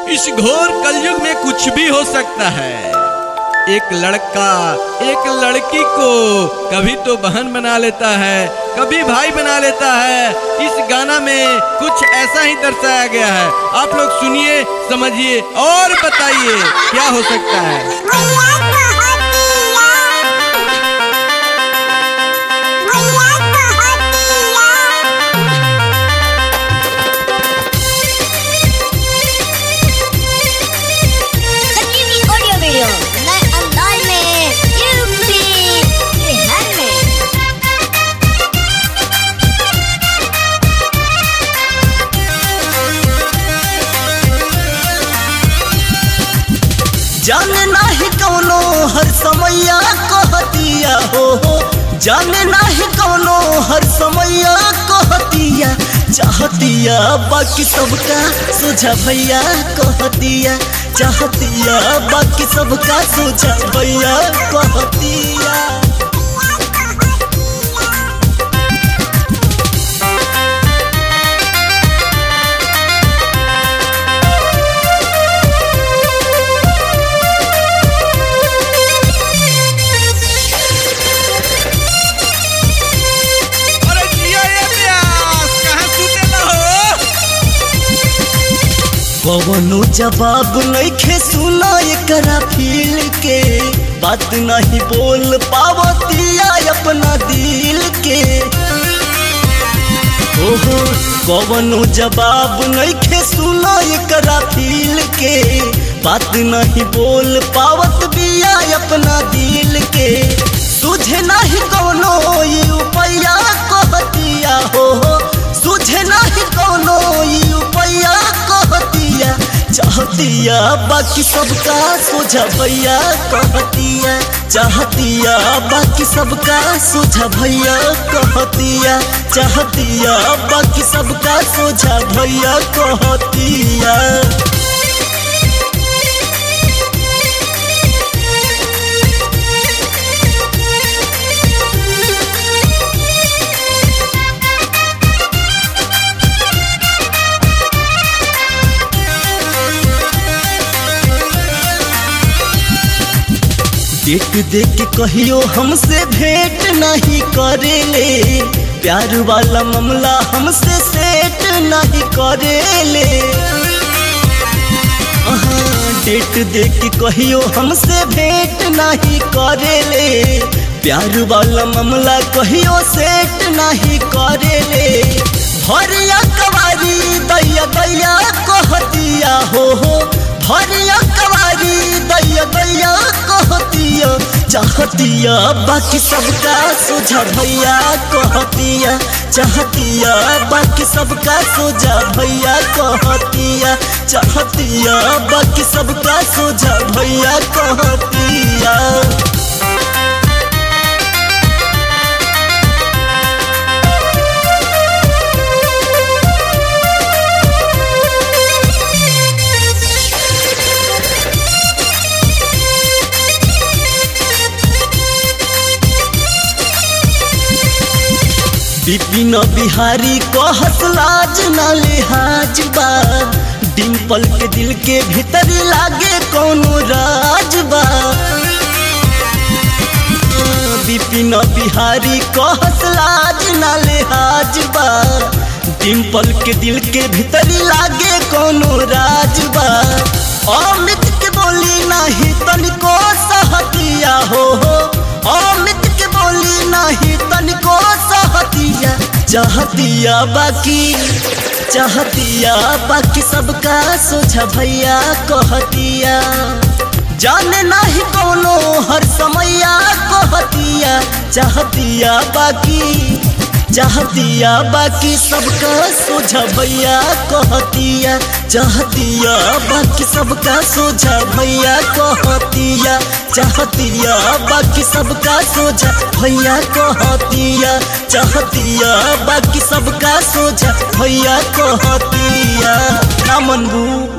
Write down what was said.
इस घोर कलयुग में कुछ भी हो सकता है। एक लड़का एक लड़की को कभी तो बहन बना लेता है, कभी भाई बना लेता है। इस गाना में कुछ ऐसा ही दर्शाया गया है। आप लोग सुनिए, समझिए और बताइए क्या हो सकता है। जाने नाही कौनो हर समैया कहतिया हो, जाने नाही कौनो हर समैया कहतिया, चाहतिया बाकी सबका सोझा भैया कहतिया, चाहतिया बाकी सबका सोझा भैया कहतिया। कवनो जवाब नइखे सुना एकरा फील के, बात नहीं बोल पावतिया अपना दिल के। ओहो कवनो जवाब नइखे सुना एकरा फील के, बात नहीं बोल पावत बिया अपना दिल के। तुझे नहीं कौनो ये उपाया कहतिया हो, तुझे नहीं कौनो ये उपाया कहतिया, चाहतिया बाकी सबका सोझा भैया कहतिया, चाहतिया बाकी सबका सोझा भैया कहतिया, चाहतिया बाकी सबका सोझा भैया कहतिया। देख देख के कहियो हमसे भेंट नहीं करेले, प्यार वाला मामला हमसे सेट नहीं करेले। डेट देख के कहियो हमसे भेंट नहीं करेले, प्यार वाला मामला कहियो सेट नहीं करेले। भरिया कवारी दैया दैया कहतिया हो, भरिया कवारी दैया दैया कहतिया, चाहतिया बाकी सबका सोझा भैया कहतिया, चाहतिया बाकी सबका सोझा भैया कहतिया, चाहतिया बाकी सबका सोझा भैया कहतिया। विपिन बिहारी कहत लाज न लिहाज बा, डिम्पल के दिल के भीतर लागे कौनो राज बा। विपिन बिहारी कहत लाज न लिहाज बा, डिम्पल के दिल के भीतर लागे कौनो राज बा। अमित के बोली नहीं तनिको सहतिया हो, अमित के बोली नहीं तनिको सहतिया, चाहतिया बाकी सबका सोझा भैया कहतिया। जाने नहीं कौनो हर समैया कहतिया, चाहतिया बाकी सबका सोझा भैया कहतिया, चाहतिया बाकी सबका सोझा भैया कहतिया, चाहतिया बाकी सबका सोझा भैया कहतिया, चाहतिया बाकी सबका सोझा भैया कहतिया। ना मनबू।